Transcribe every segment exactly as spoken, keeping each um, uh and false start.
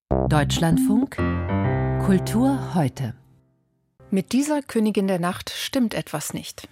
Deutschlandfunk Kultur heute. Mit dieser Königin der Nacht stimmt etwas nicht.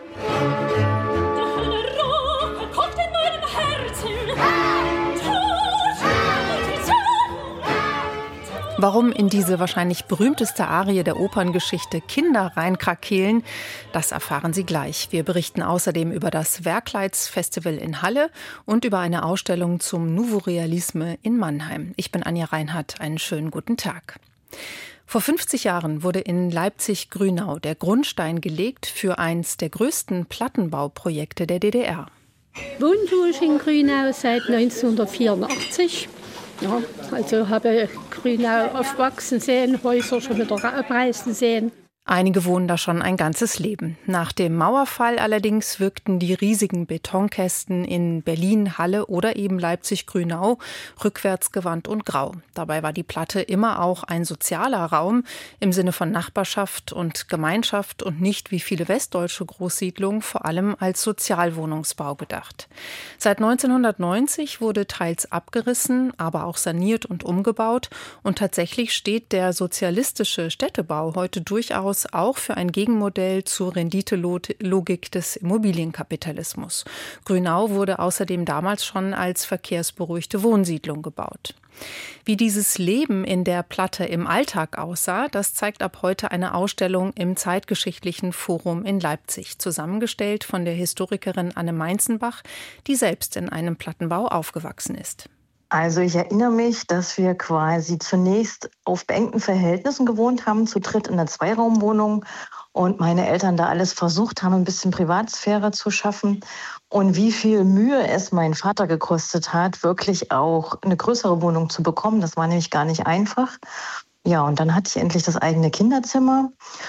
Warum in diese wahrscheinlich berühmteste Arie der Operngeschichte Kinder reinkrakeelen, das erfahren Sie gleich. Wir berichten außerdem über das Werkleidsfestival in Halle und über eine Ausstellung zum Nouveau Realisme in Mannheim. Ich bin Anja Reinhardt, einen schönen guten Tag. Vor fünfzig Jahren wurde in Leipzig-Grünau der Grundstein gelegt für eins der größten Plattenbauprojekte der D D R. Wohnen tue ich in Grünau seit neunzehnhundertvierundachtzig. Ja, also habe Grünau aufwachsen sehen, Häuser schon wieder abreißen sehen. Einige wohnen da schon ein ganzes Leben. Nach dem Mauerfall allerdings wirkten die riesigen Betonkästen in Berlin, Halle oder eben Leipzig-Grünau rückwärtsgewandt und grau. Dabei war die Platte immer auch ein sozialer Raum im Sinne von Nachbarschaft und Gemeinschaft und nicht wie viele westdeutsche Großsiedlungen vor allem als Sozialwohnungsbau gedacht. Seit neunzehnhundertneunzig wurde teils abgerissen, aber auch saniert und umgebaut und tatsächlich steht der sozialistische Städtebau heute durchaus auch für ein Gegenmodell zur Renditelogik des Immobilienkapitalismus. Grünau wurde außerdem damals schon als verkehrsberuhigte Wohnsiedlung gebaut. Wie dieses Leben in der Platte im Alltag aussah, das zeigt ab heute eine Ausstellung im Zeitgeschichtlichen Forum in Leipzig, zusammengestellt von der Historikerin Anne Meinzenbach, die selbst in einem Plattenbau aufgewachsen ist. Also ich erinnere mich, dass wir quasi zunächst auf beengten Verhältnissen gewohnt haben, zu dritt in einer Zweiraumwohnung und meine Eltern da alles versucht haben, ein bisschen Privatsphäre zu schaffen und wie viel Mühe es mein Vater gekostet hat, wirklich auch eine größere Wohnung zu bekommen. Das war nämlich gar nicht einfach. Ja, und dann hatte ich endlich das eigene Kinderzimmer.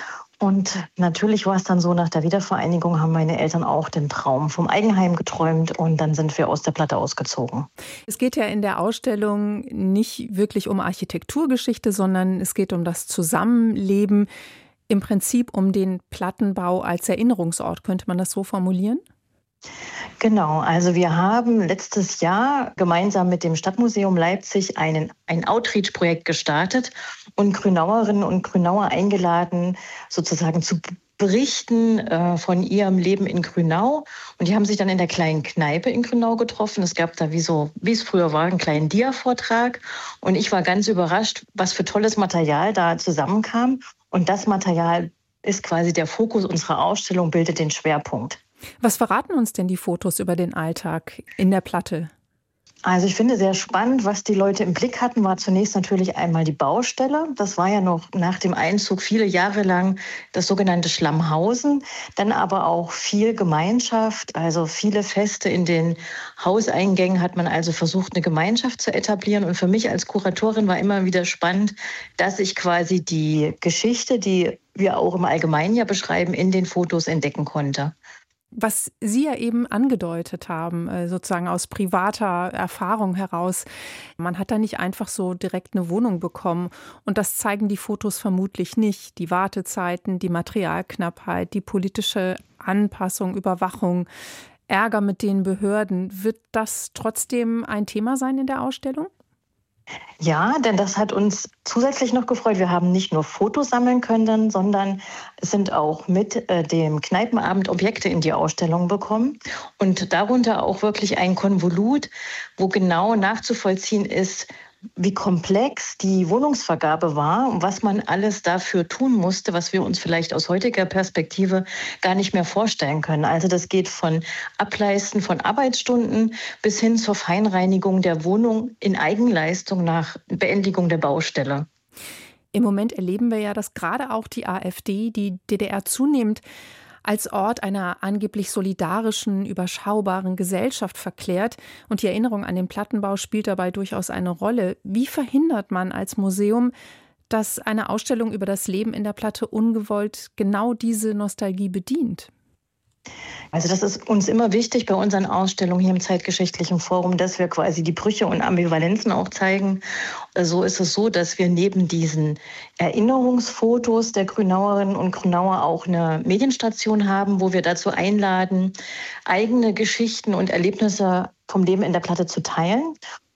Und natürlich war es dann so, nach der Wiedervereinigung haben meine Eltern auch den Traum vom Eigenheim geträumt und dann sind wir aus der Platte ausgezogen. Es geht ja in der Ausstellung nicht wirklich um Architekturgeschichte, sondern es geht um das Zusammenleben, im Prinzip um den Plattenbau als Erinnerungsort. Könnte man das so formulieren? Genau, also wir haben letztes Jahr gemeinsam mit dem Stadtmuseum Leipzig einen, ein Outreach-Projekt gestartet und Grünauerinnen und Grünauer eingeladen, sozusagen zu berichten äh, von ihrem Leben in Grünau. Und die haben sich dann in der kleinen Kneipe in Grünau getroffen. Es gab da, wie, so, wie es früher war, einen kleinen Dia-Vortrag. Und ich war ganz überrascht, was für tolles Material da zusammenkam. Und das Material ist quasi der Fokus unserer Ausstellung, bildet den Schwerpunkt. Was verraten uns denn die Fotos über den Alltag in der Platte? Also ich finde sehr spannend, was die Leute im Blick hatten, war zunächst natürlich einmal die Baustelle. Das war ja noch nach dem Einzug viele Jahre lang das sogenannte Schlammhausen. Dann aber auch viel Gemeinschaft, also viele Feste in den Hauseingängen hat man also versucht, eine Gemeinschaft zu etablieren. Und für mich als Kuratorin war immer wieder spannend, dass ich quasi die Geschichte, die wir auch im Allgemeinen ja beschreiben, in den Fotos entdecken konnte. Was Sie ja eben angedeutet haben, sozusagen aus privater Erfahrung heraus, man hat da nicht einfach so direkt eine Wohnung bekommen. Und das zeigen die Fotos vermutlich nicht. Die Wartezeiten, die Materialknappheit, die politische Anpassung, Überwachung, Ärger mit den Behörden. Wird das trotzdem ein Thema sein in der Ausstellung? Ja, denn das hat uns zusätzlich noch gefreut. Wir haben nicht nur Fotos sammeln können, sondern es sind auch mit äh, dem Kneipenabend Objekte in die Ausstellung bekommen. Und darunter auch wirklich ein Konvolut, wo genau nachzuvollziehen ist, wie komplex die Wohnungsvergabe war und was man alles dafür tun musste, was wir uns vielleicht aus heutiger Perspektive gar nicht mehr vorstellen können. Also das geht von Ableisten von Arbeitsstunden bis hin zur Feinreinigung der Wohnung in Eigenleistung nach Beendigung der Baustelle. Im Moment erleben wir ja, dass gerade auch die AfD die D D R zunehmend als Ort einer angeblich solidarischen, überschaubaren Gesellschaft verklärt. Und die Erinnerung an den Plattenbau spielt dabei durchaus eine Rolle. Wie verhindert man als Museum, dass eine Ausstellung über das Leben in der Platte ungewollt genau diese Nostalgie bedient? Also das ist uns immer wichtig bei unseren Ausstellungen hier im Zeitgeschichtlichen Forum, dass wir quasi die Brüche und Ambivalenzen auch zeigen. So ist es so, dass wir neben diesen Erinnerungsfotos der Grünauerinnen und Grünauer auch eine Medienstation haben, wo wir dazu einladen, eigene Geschichten und Erlebnisse vom Leben in der Platte zu teilen.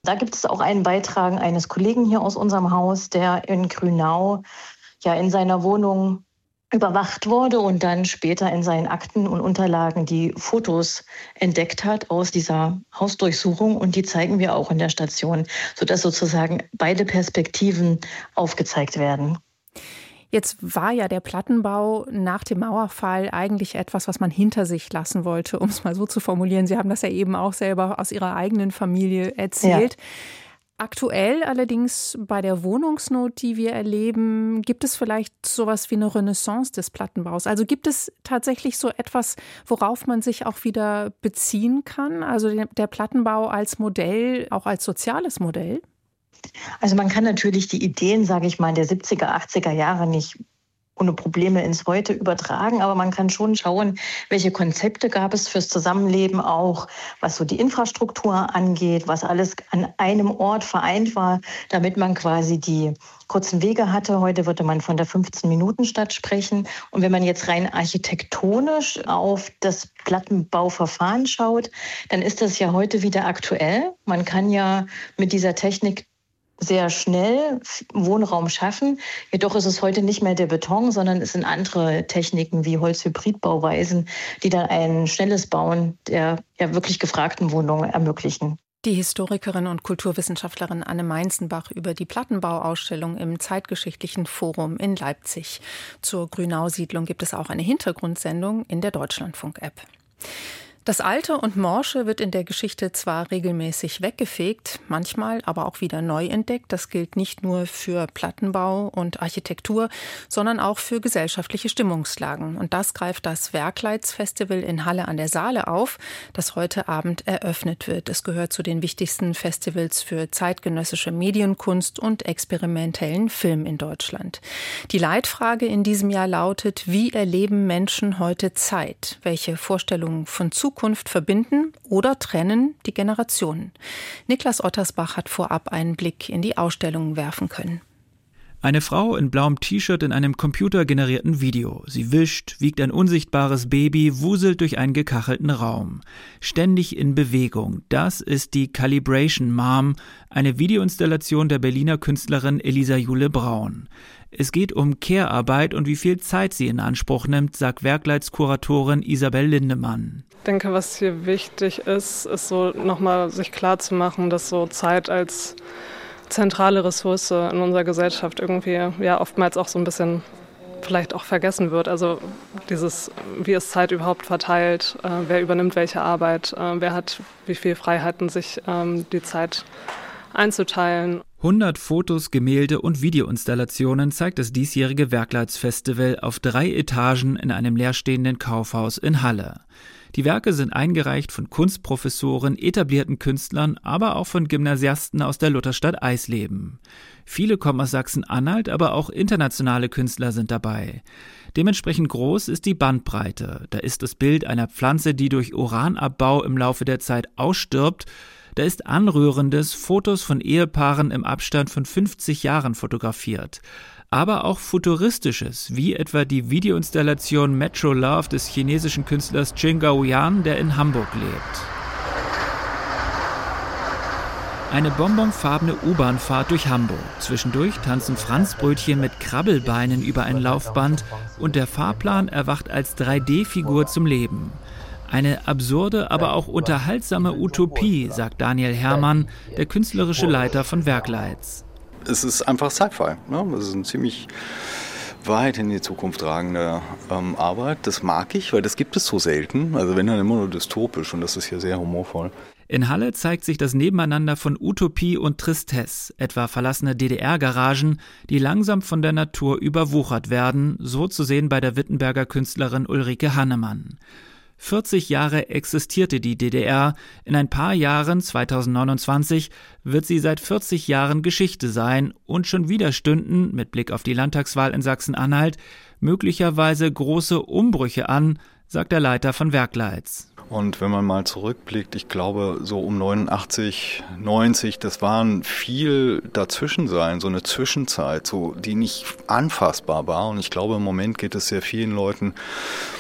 Da gibt es auch einen Beitrag eines Kollegen hier aus unserem Haus, der in Grünau ja in seiner Wohnung überwacht wurde und dann später in seinen Akten und Unterlagen die Fotos entdeckt hat aus dieser Hausdurchsuchung. Und die zeigen wir auch in der Station, sodass sozusagen beide Perspektiven aufgezeigt werden. Jetzt war ja der Plattenbau nach dem Mauerfall eigentlich etwas, was man hinter sich lassen wollte, um es mal so zu formulieren. Sie haben das ja eben auch selber aus Ihrer eigenen Familie erzählt. Ja. Aktuell allerdings bei der Wohnungsnot, die wir erleben, gibt es vielleicht sowas wie eine Renaissance des Plattenbaus? Also gibt es tatsächlich so etwas, worauf man sich auch wieder beziehen kann? Also der Plattenbau als Modell, auch als soziales Modell? Also man kann natürlich die Ideen, sage ich mal, der siebziger, achtziger Jahre nicht ohne Probleme ins Heute übertragen, aber man kann schon schauen, welche Konzepte gab es fürs Zusammenleben auch, was so die Infrastruktur angeht, was alles an einem Ort vereint war, damit man quasi die kurzen Wege hatte. Heute würde man von der fünfzehn-Minuten-Stadt sprechen. Und wenn man jetzt rein architektonisch auf das Plattenbauverfahren schaut, dann ist das ja heute wieder aktuell. Man kann ja mit dieser Technik sehr schnell Wohnraum schaffen. Jedoch ist es heute nicht mehr der Beton, sondern es sind andere Techniken wie Holzhybridbauweisen, die dann ein schnelles Bauen der ja wirklich gefragten Wohnungen ermöglichen. Die Historikerin und Kulturwissenschaftlerin Anne Meinzenbach über die Plattenbauausstellung im Zeitgeschichtlichen Forum in Leipzig. Zur Grünau-Siedlung gibt es auch eine Hintergrundsendung in der Deutschlandfunk-App. Das Alte und Morsche wird in der Geschichte zwar regelmäßig weggefegt, manchmal aber auch wieder neu entdeckt. Das gilt nicht nur für Plattenbau und Architektur, sondern auch für gesellschaftliche Stimmungslagen. Und das greift das Werkleitsfestival in Halle an der Saale auf, das heute Abend eröffnet wird. Es gehört zu den wichtigsten Festivals für zeitgenössische Medienkunst und experimentellen Film in Deutschland. Die Leitfrage in diesem Jahr lautet: Wie erleben Menschen heute Zeit? Welche Vorstellungen von Zukunft Zukunft verbinden oder trennen die Generationen? Niklas Ottersbach hat vorab einen Blick in die Ausstellungen werfen können. Eine Frau in blauem T-Shirt in einem computergenerierten Video. Sie wischt, wiegt ein unsichtbares Baby, wuselt durch einen gekachelten Raum. Ständig in Bewegung. Das ist die Calibration Mom, eine Videoinstallation der Berliner Künstlerin Elisa Jule Braun. Es geht um Care-Arbeit und wie viel Zeit sie in Anspruch nimmt, sagt Werkleitskuratorin Isabel Lindemann. Ich denke, was hier wichtig ist, ist so nochmal sich klarzumachen, dass so Zeit als zentrale Ressource in unserer Gesellschaft irgendwie ja oftmals auch so ein bisschen vielleicht auch vergessen wird. Also dieses, wie ist Zeit überhaupt verteilt, äh, wer übernimmt welche Arbeit, äh, wer hat wie viel Freiheiten, sich ähm, die Zeit einzuteilen. hundert Fotos, Gemälde und Videoinstallationen zeigt das diesjährige Werkleitsfestival auf drei Etagen in einem leerstehenden Kaufhaus in Halle. Die Werke sind eingereicht von Kunstprofessoren, etablierten Künstlern, aber auch von Gymnasiasten aus der Lutherstadt Eisleben. Viele kommen aus Sachsen-Anhalt, aber auch internationale Künstler sind dabei. Dementsprechend groß ist die Bandbreite. Da ist das Bild einer Pflanze, die durch Uranabbau im Laufe der Zeit ausstirbt. Da ist Anrührendes, Fotos von Ehepaaren im Abstand von fünfzig Jahren fotografiert. Aber auch Futuristisches, wie etwa die Videoinstallation Metro Love des chinesischen Künstlers Qin Gaoyan, der in Hamburg lebt. Eine bonbonfarbene U-Bahn-Fahrt durch Hamburg. Zwischendurch tanzen Franzbrötchen mit Krabbelbeinen über ein Laufband und der Fahrplan erwacht als drei D-Figur zum Leben. Eine absurde, aber auch unterhaltsame Utopie, sagt Daniel Herrmann, der künstlerische Leiter von Werkleits. Es ist einfach Sci-Fi. Ne? Es ist eine ziemlich weit in die Zukunft tragende ähm, Arbeit. Das mag ich, weil das gibt es so selten. Also wenn, dann immer nur dystopisch, und das ist hier sehr humorvoll. In Halle zeigt sich das Nebeneinander von Utopie und Tristesse, etwa verlassene D D R-Garagen, die langsam von der Natur überwuchert werden, so zu sehen bei der Wittenberger Künstlerin Ulrike Hannemann. vierzig Jahre existierte die D D R. In ein paar Jahren, zweitausendneunundzwanzig, wird sie seit vierzig Jahren Geschichte sein und schon wieder stünden, mit Blick auf die Landtagswahl in Sachsen-Anhalt, möglicherweise große Umbrüche an, sagt der Leiter von Werkleits. Und wenn man mal zurückblickt, ich glaube, so um neunundachtzig, neunzig, das waren viel dazwischen sein, so eine Zwischenzeit, so die nicht anfassbar war. Und ich glaube, im Moment geht es sehr vielen Leuten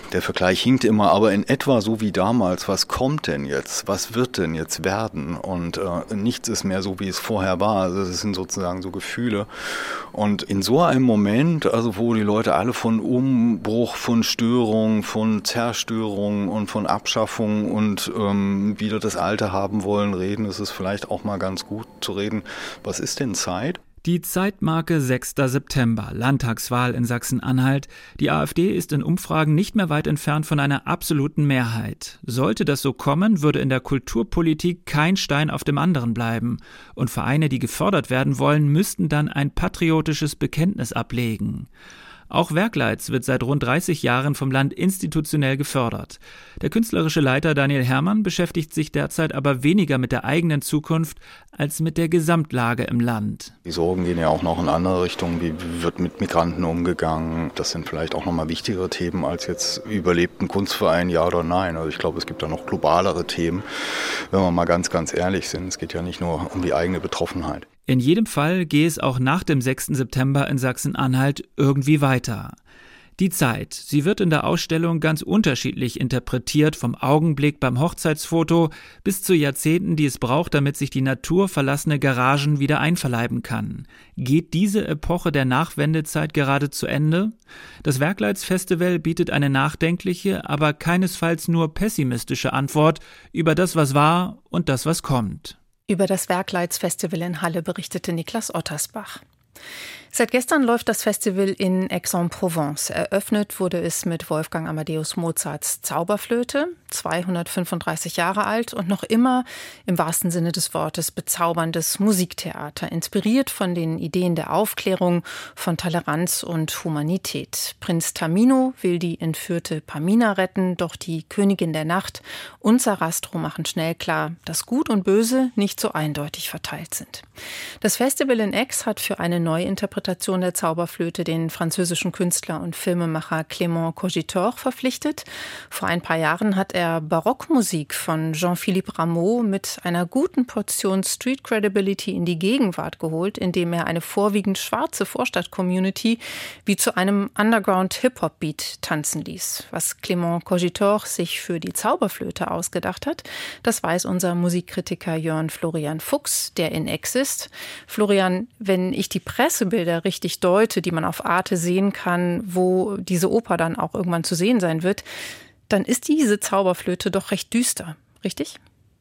Der Vergleich hinkt immer, aber in etwa so wie damals. Was kommt denn jetzt? Was wird denn jetzt werden? Und äh, nichts ist mehr so, wie es vorher war. Also das sind sozusagen so Gefühle. Und in so einem Moment, also wo die Leute alle von Umbruch, von Störung, von Zerstörung und von Abschaffung und ähm, wieder das Alte haben wollen, reden, ist es vielleicht auch mal ganz gut zu reden, was ist denn Zeit? Die Zeitmarke sechster September, Landtagswahl in Sachsen-Anhalt. Die AfD ist in Umfragen nicht mehr weit entfernt von einer absoluten Mehrheit. Sollte das so kommen, würde in der Kulturpolitik kein Stein auf dem anderen bleiben. Und Vereine, die gefördert werden wollen, müssten dann ein patriotisches Bekenntnis ablegen. Auch Werkleiz wird seit rund dreißig Jahren vom Land institutionell gefördert. Der künstlerische Leiter Daniel Herrmann beschäftigt sich derzeit aber weniger mit der eigenen Zukunft als mit der Gesamtlage im Land. Die Sorgen gehen ja auch noch in andere Richtungen. Wie wird mit Migranten umgegangen? Das sind vielleicht auch noch mal wichtigere Themen als jetzt überlebt ein Kunstverein, ja oder nein. Also ich glaube, es gibt da noch globalere Themen, wenn wir mal ganz, ganz ehrlich sind. Es geht ja nicht nur um die eigene Betroffenheit. In jedem Fall gehe es auch nach dem sechsten September in Sachsen-Anhalt irgendwie weiter. Die Zeit, sie wird in der Ausstellung ganz unterschiedlich interpretiert, vom Augenblick beim Hochzeitsfoto bis zu Jahrzehnten, die es braucht, damit sich die naturverlassene Garagen wieder einverleiben kann. Geht diese Epoche der Nachwendezeit gerade zu Ende? Das Werkleiz-Festival bietet eine nachdenkliche, aber keinesfalls nur pessimistische Antwort über das, was war und das, was kommt. Über das Werkleiz-Festival in Halle berichtete Niklas Ottersbach. Seit gestern läuft das Festival in Aix-en-Provence. Eröffnet wurde es mit Wolfgang Amadeus Mozarts Zauberflöte, zweihundertfünfunddreißig Jahre alt und noch immer im wahrsten Sinne des Wortes bezauberndes Musiktheater, inspiriert von den Ideen der Aufklärung, von Toleranz und Humanität. Prinz Tamino will die entführte Pamina retten, doch die Königin der Nacht und Sarastro machen schnell klar, dass Gut und Böse nicht so eindeutig verteilt sind. Das Festival in Aix hat für eine Neuinterpretation der Zauberflöte den französischen Künstler und Filmemacher Clément Cogitor verpflichtet. Vor ein paar Jahren hat er Barockmusik von Jean-Philippe Rameau mit einer guten Portion Street Credibility in die Gegenwart geholt, indem er eine vorwiegend schwarze Vorstadt-Community wie zu einem Underground-Hip-Hop-Beat tanzen ließ. Was Clément Cogitor sich für die Zauberflöte ausgedacht hat, das weiß unser Musikkritiker Jörn Florian Fuchs, der in Aix ist. Florian, wenn ich die Pressebilder richtig deute, die man auf Arte sehen kann, wo diese Oper dann auch irgendwann zu sehen sein wird, dann ist diese Zauberflöte doch recht düster, richtig?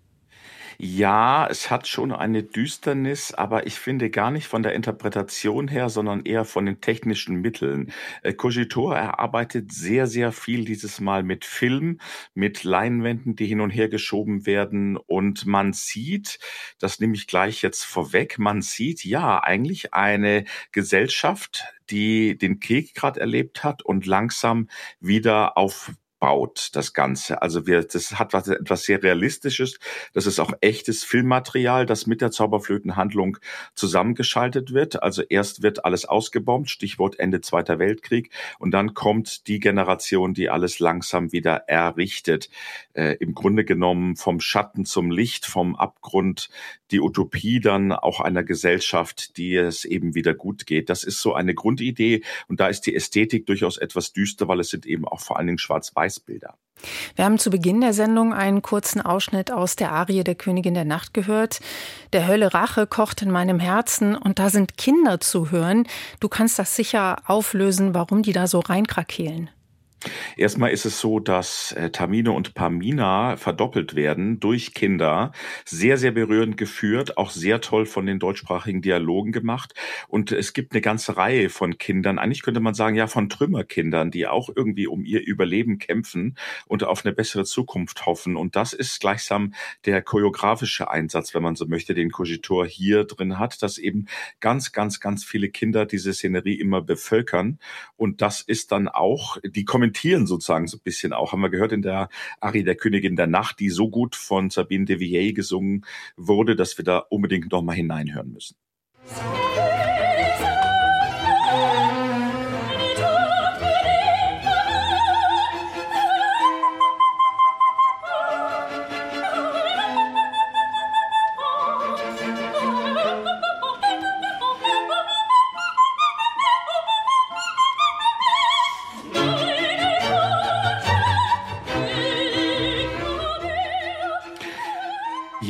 Ja, es hat schon eine Düsternis, aber ich finde gar nicht von der Interpretation her, sondern eher von den technischen Mitteln. Äh, Cogitor erarbeitet sehr, sehr viel dieses Mal mit Film, mit Leinwänden, die hin und her geschoben werden. Und man sieht, das nehme ich gleich jetzt vorweg, man sieht ja eigentlich eine Gesellschaft, die den Krieg gerade erlebt hat und langsam wieder auf baut das Ganze. Also wir, das hat was, etwas sehr Realistisches. Das ist auch echtes Filmmaterial, das mit der Zauberflötenhandlung zusammengeschaltet wird. Also erst wird alles ausgebombt, Stichwort Ende Zweiter Weltkrieg, und dann kommt die Generation, die alles langsam wieder errichtet. Äh, im Grunde genommen vom Schatten zum Licht, vom Abgrund, die Utopie dann auch einer Gesellschaft, die es eben wieder gut geht. Das ist so eine Grundidee, und da ist die Ästhetik durchaus etwas düster, weil es sind eben auch vor allen Dingen schwarz-weiß Bilder. Wir haben zu Beginn der Sendung einen kurzen Ausschnitt aus der Arie der Königin der Nacht gehört. Der Hölle Rache kocht in meinem Herzen, und da sind Kinder zu hören. Du kannst das sicher auflösen, warum die da so reinkrakehlen. Erstmal ist es so, dass äh, Tamino und Pamina verdoppelt werden durch Kinder. Sehr, sehr berührend geführt, auch sehr toll von den deutschsprachigen Dialogen gemacht. Und es gibt eine ganze Reihe von Kindern, eigentlich könnte man sagen, ja, von Trümmerkindern, die auch irgendwie um ihr Überleben kämpfen und auf eine bessere Zukunft hoffen. Und das ist gleichsam der choreografische Einsatz, wenn man so möchte, den Cogitor hier drin hat, dass eben ganz, ganz, ganz viele Kinder diese Szenerie immer bevölkern. Und das ist dann auch die Kombination sozusagen so ein bisschen auch, haben wir gehört in der Arie der Königin der Nacht, die so gut von Sabine de Villiers gesungen wurde, dass wir da unbedingt noch mal hineinhören müssen. Thank you.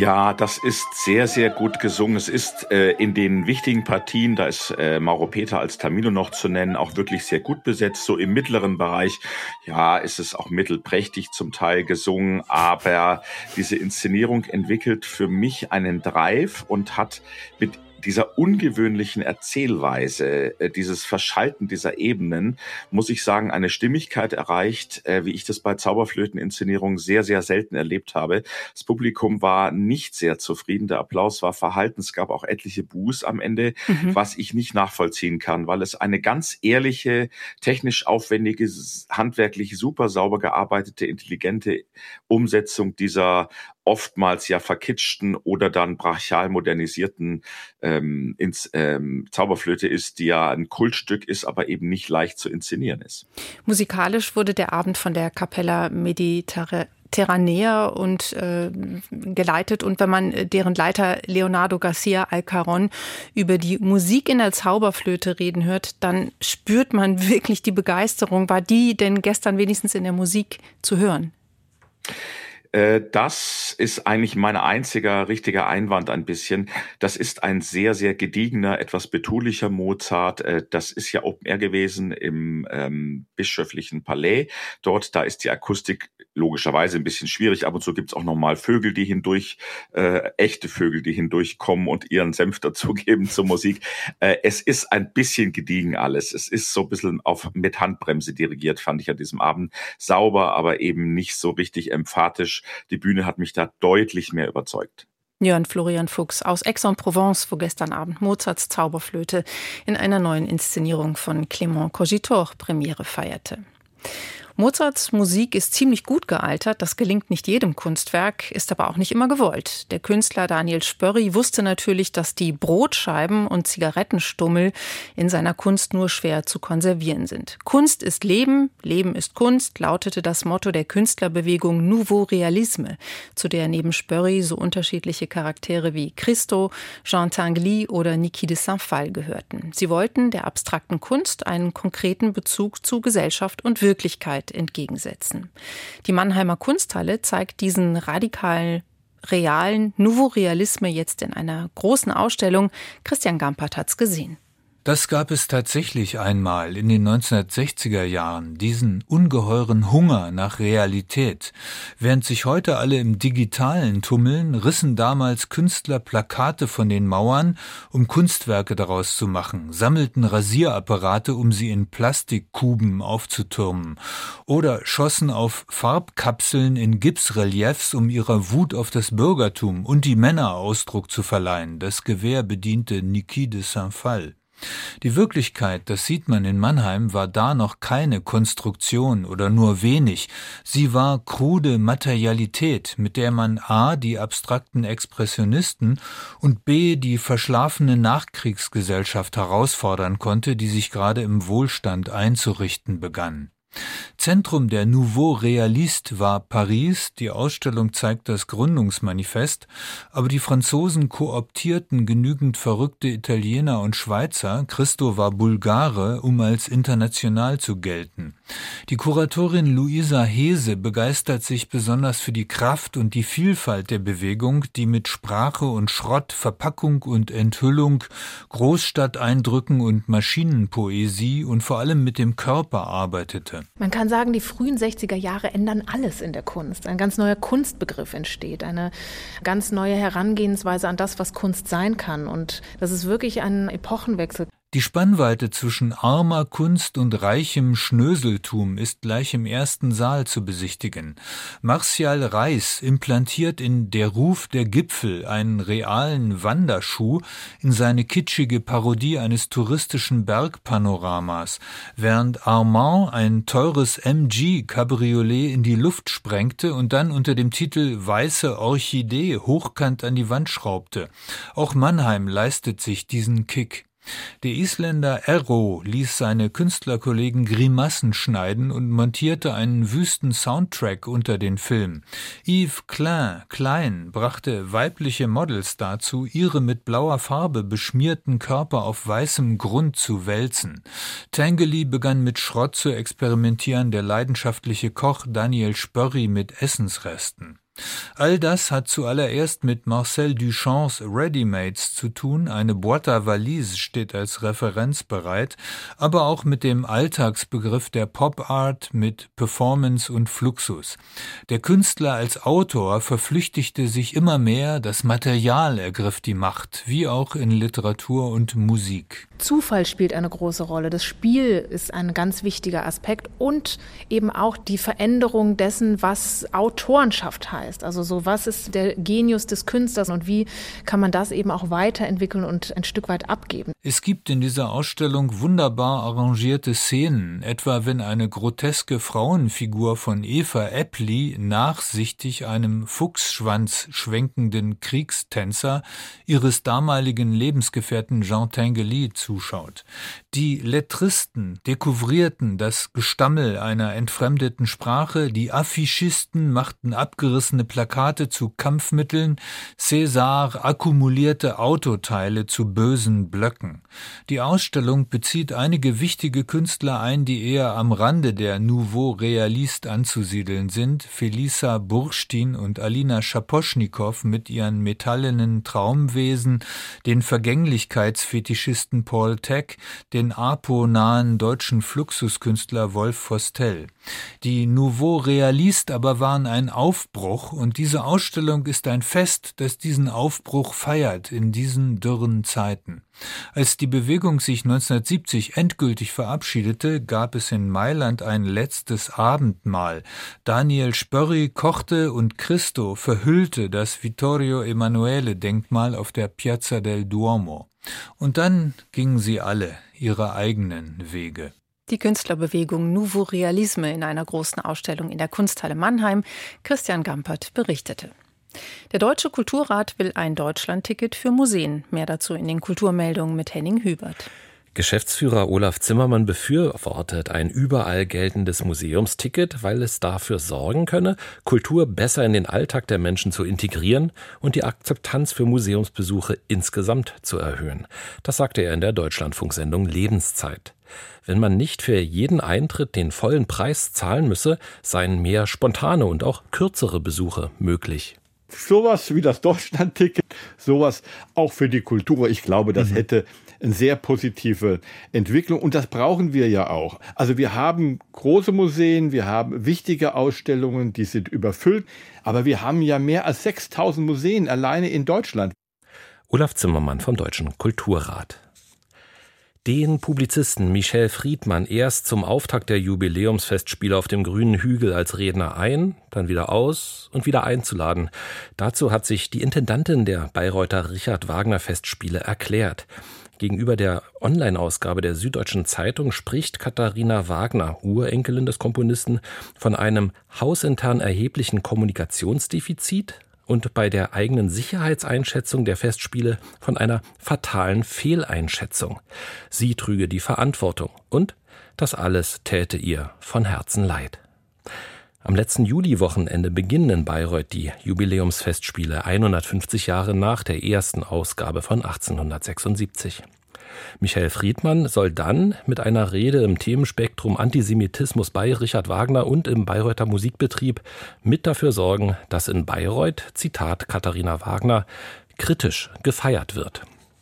Ja, das ist sehr, sehr gut gesungen. Es ist äh, in den wichtigen Partien, da ist äh, Mauro Peter als Tamino noch zu nennen, auch wirklich sehr gut besetzt. So im mittleren Bereich, ja, ist es auch mittelprächtig zum Teil gesungen, aber diese Inszenierung entwickelt für mich einen Drive und hat mit dieser ungewöhnlichen Erzählweise, dieses Verschalten dieser Ebenen, muss ich sagen, eine Stimmigkeit erreicht, wie ich das bei Zauberflöteninszenierungen sehr, sehr selten erlebt habe. Das Publikum war nicht sehr zufrieden, der Applaus war verhalten, es gab auch etliche Buhs am Ende, mhm. was ich nicht nachvollziehen kann, weil es eine ganz ehrliche, technisch aufwendige, handwerklich super sauber gearbeitete, intelligente Umsetzung dieser oftmals ja verkitschten oder dann brachial modernisierten ähm, ins, ähm, Zauberflöte ist, die ja ein Kultstück ist, aber eben nicht leicht zu inszenieren ist. Musikalisch wurde der Abend von der Capella Mediterranea und äh, geleitet. Und wenn man deren Leiter Leonardo Garcia Alcaron über die Musik in der Zauberflöte reden hört, dann spürt man wirklich die Begeisterung. War die denn gestern wenigstens in der Musik zu hören? Das ist eigentlich mein einziger richtiger Einwand ein bisschen. Das ist ein sehr, sehr gediegener, etwas betulicher Mozart. Das ist ja Open Air gewesen im ähm, bischöflichen Palais. Dort, da ist die Akustik logischerweise ein bisschen schwierig. Ab und zu gibt's auch nochmal Vögel, die hindurch, äh, echte Vögel, die hindurchkommen und ihren Senf dazugeben zur Musik. Äh, es ist ein bisschen gediegen alles. Es ist so ein bisschen auf mit Handbremse dirigiert, fand ich an diesem Abend. Sauber, aber eben nicht so richtig emphatisch. Die Bühne hat mich da deutlich mehr überzeugt. Jörn Florian Fuchs aus Aix-en-Provence, wo gestern Abend Mozarts Zauberflöte in einer neuen Inszenierung von Clément Cogitor Premiere feierte. Mozarts Musik ist ziemlich gut gealtert, das gelingt nicht jedem Kunstwerk, ist aber auch nicht immer gewollt. Der Künstler Daniel Spörri wusste natürlich, dass die Brotscheiben und Zigarettenstummel in seiner Kunst nur schwer zu konservieren sind. Kunst ist Leben, Leben ist Kunst, lautete das Motto der Künstlerbewegung Nouveau Realisme, zu der neben Spörri so unterschiedliche Charaktere wie Christo, Jean Tinguely oder Niki de Saint-Phalle gehörten. Sie wollten der abstrakten Kunst einen konkreten Bezug zu Gesellschaft und Wirklichkeit entgegensetzen. Die Mannheimer Kunsthalle zeigt diesen radikalen, realen Nouveau Realisme jetzt in einer großen Ausstellung. Christian Gampert hat's gesehen. Das gab es tatsächlich einmal in den neunzehnhundertsechziger Jahren, diesen ungeheuren Hunger nach Realität. Während sich heute alle im Digitalen tummeln, rissen damals Künstler Plakate von den Mauern, um Kunstwerke daraus zu machen, sammelten Rasierapparate, um sie in Plastikkuben aufzutürmen, oder schossen auf Farbkapseln in Gipsreliefs, um ihrer Wut auf das Bürgertum und die Männer Ausdruck zu verleihen. Das Gewehr bediente Niki de Saint-Phalle. Die Wirklichkeit, das sieht man in Mannheim, war da noch keine Konstruktion oder nur wenig. Sie war krude Materialität, mit der man a. die abstrakten Expressionisten und b. die verschlafene Nachkriegsgesellschaft herausfordern konnte, die sich gerade im Wohlstand einzurichten begann. Zentrum der Nouveau Realiste war Paris, die Ausstellung zeigt das Gründungsmanifest, aber die Franzosen kooptierten genügend verrückte Italiener und Schweizer, Christo war Bulgare, um als international zu gelten. Die Kuratorin Luisa Hese begeistert sich besonders für die Kraft und die Vielfalt der Bewegung, die mit Sprache und Schrott, Verpackung und Enthüllung, Großstadteindrücken und Maschinenpoesie und vor allem mit dem Körper arbeitete. Man kann sagen, die frühen sechziger Jahre ändern alles in der Kunst. Ein ganz neuer Kunstbegriff entsteht, eine ganz neue Herangehensweise an das, was Kunst sein kann. Und das ist wirklich ein Epochenwechsel. Die Spannweite zwischen armer Kunst und reichem Schnöseltum ist gleich im ersten Saal zu besichtigen. Martial Reis implantiert in Der Ruf der Gipfel einen realen Wanderschuh in seine kitschige Parodie eines touristischen Bergpanoramas, während Armand ein teures M G-Cabriolet in die Luft sprengte und dann unter dem Titel Weiße Orchidee hochkant an die Wand schraubte. Auch Mannheim leistet sich diesen Kick. Der Isländer Erro ließ seine Künstlerkollegen Grimassen schneiden und montierte einen wüsten Soundtrack unter den Film. Yves Klein, Klein brachte weibliche Models dazu, ihre mit blauer Farbe beschmierten Körper auf weißem Grund zu wälzen. Tinguely begann mit Schrott zu experimentieren, der leidenschaftliche Koch Daniel Spörri mit Essensresten. All das hat zuallererst mit Marcel Duchamps Readymates zu tun. Eine Boîte à Valise steht als Referenz bereit, aber auch mit dem Alltagsbegriff der Pop Art, mit Performance und Fluxus. Der Künstler als Autor verflüchtigte sich immer mehr, das Material ergriff die Macht, wie auch in Literatur und Musik. Zufall spielt eine große Rolle. Das Spiel ist ein ganz wichtiger Aspekt und eben auch die Veränderung dessen, was Autorenschaft heißt. Also so, was ist der Genius des Künstlers und wie kann man das eben auch weiterentwickeln und ein Stück weit abgeben. Es gibt in dieser Ausstellung wunderbar arrangierte Szenen, etwa wenn eine groteske Frauenfigur von Eva Epli nachsichtig einem Fuchsschwanz schwenkenden Kriegstänzer ihres damaligen Lebensgefährten Jean Tinguely zuschaut. Die Lettristen dekouvrierten das Gestammel einer entfremdeten Sprache, die Affichisten machten abgerissene Plakate zu Kampfmitteln, César akkumulierte Autoteile zu bösen Blöcken. Die Ausstellung bezieht einige wichtige Künstler ein, die eher am Rande der Nouveau Realiste anzusiedeln sind, Felisa Bursztyn und Alina Schaposchnikow mit ihren metallenen Traumwesen, den Vergänglichkeitsfetischisten Paul Thek, den apo-nahen deutschen Fluxuskünstler Wolf Vostell. Die Nouveau Realiste aber waren ein Aufbruch und diese Ausstellung ist ein Fest, das diesen Aufbruch feiert in diesen dürren Zeiten. Als die Bewegung sich neunzehnhundertsiebzig endgültig verabschiedete, gab es in Mailand ein letztes Abendmahl. Daniel Spörri kochte und Christo verhüllte das Vittorio Emanuele-Denkmal auf der Piazza del Duomo. Und dann gingen sie alle ihre eigenen Wege. Die Künstlerbewegung Nouveau Realisme in einer großen Ausstellung in der Kunsthalle Mannheim. Christian Gampert berichtete. Der Deutsche Kulturrat will ein Deutschlandticket für Museen. Mehr dazu in den Kulturmeldungen mit Henning Hübert. Geschäftsführer Olaf Zimmermann befürwortet ein überall geltendes Museumsticket, weil es dafür sorgen könne, Kultur besser in den Alltag der Menschen zu integrieren und die Akzeptanz für Museumsbesuche insgesamt zu erhöhen. Das sagte er in der Deutschlandfunksendung Lebenszeit. Wenn man nicht für jeden Eintritt den vollen Preis zahlen müsse, seien mehr spontane und auch kürzere Besuche möglich. Sowas wie das Deutschlandticket, sowas auch für die Kultur. Ich glaube, das mhm. hätte eine sehr positive Entwicklung und das brauchen wir ja auch. Also wir haben große Museen, wir haben wichtige Ausstellungen, die sind überfüllt, aber wir haben ja mehr als sechstausend Museen alleine in Deutschland. Olaf Zimmermann vom Deutschen Kulturrat. Den Publizisten Michel Friedmann erst zum Auftakt der Jubiläumsfestspiele auf dem Grünen Hügel als Redner ein, dann wieder aus und wieder einzuladen. Dazu hat sich die Intendantin der Bayreuther Richard Wagner Festspiele erklärt. Gegenüber der Online-Ausgabe der Süddeutschen Zeitung spricht Katharina Wagner, Urenkelin des Komponisten, von einem hausintern erheblichen Kommunikationsdefizit und bei der eigenen Sicherheitseinschätzung der Festspiele von einer fatalen Fehleinschätzung. Sie trüge die Verantwortung und das alles täte ihr von Herzen leid. Am letzten Juliwochenende beginnen in Bayreuth die Jubiläumsfestspiele, hundertfünfzig Jahre nach der ersten Ausgabe von achtzehnhundertsechsundsiebzig. Michael Friedmann soll dann mit einer Rede im Themenspektrum Antisemitismus bei Richard Wagner und im Bayreuther Musikbetrieb mit dafür sorgen, dass in Bayreuth, Zitat Katharina Wagner, kritisch gefeiert wird.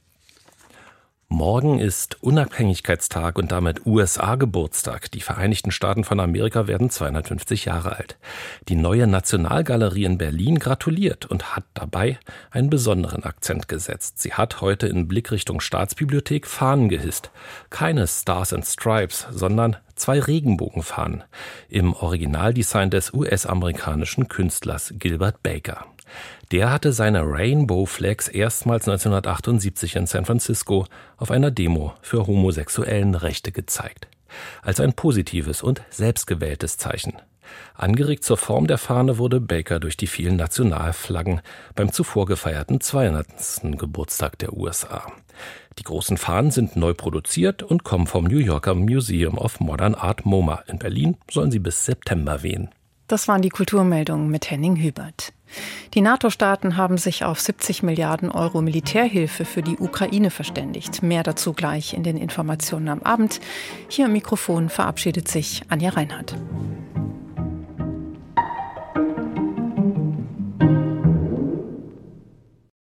Morgen ist Unabhängigkeitstag und damit U S A-Geburtstag. Die Vereinigten Staaten von Amerika werden zweihundertfünfzig Jahre alt. Die neue Nationalgalerie in Berlin gratuliert und hat dabei einen besonderen Akzent gesetzt. Sie hat heute in Blickrichtung Staatsbibliothek Fahnen gehisst. Keine Stars and Stripes, sondern zwei Regenbogenfahnen im Originaldesign des U S-amerikanischen Künstlers Gilbert Baker. Der hatte seine Rainbow Flags erstmals neunzehnhundertachtundsiebzig in San Francisco auf einer Demo für homosexuellen Rechte gezeigt. Als ein positives und selbstgewähltes Zeichen. Angeregt zur Form der Fahne wurde Baker durch die vielen Nationalflaggen beim zuvor gefeierten zweihundertsten Geburtstag der U S A. Die großen Fahnen sind neu produziert und kommen vom New Yorker Museum of Modern Art MoMA. In Berlin sollen sie bis September wehen. Das waren die Kulturmeldungen mit Henning Hübert. Die NATO-Staaten haben sich auf siebzig Milliarden Euro Militärhilfe für die Ukraine verständigt. Mehr dazu gleich in den Informationen am Abend. Hier am Mikrofon verabschiedet sich Anja Reinhardt.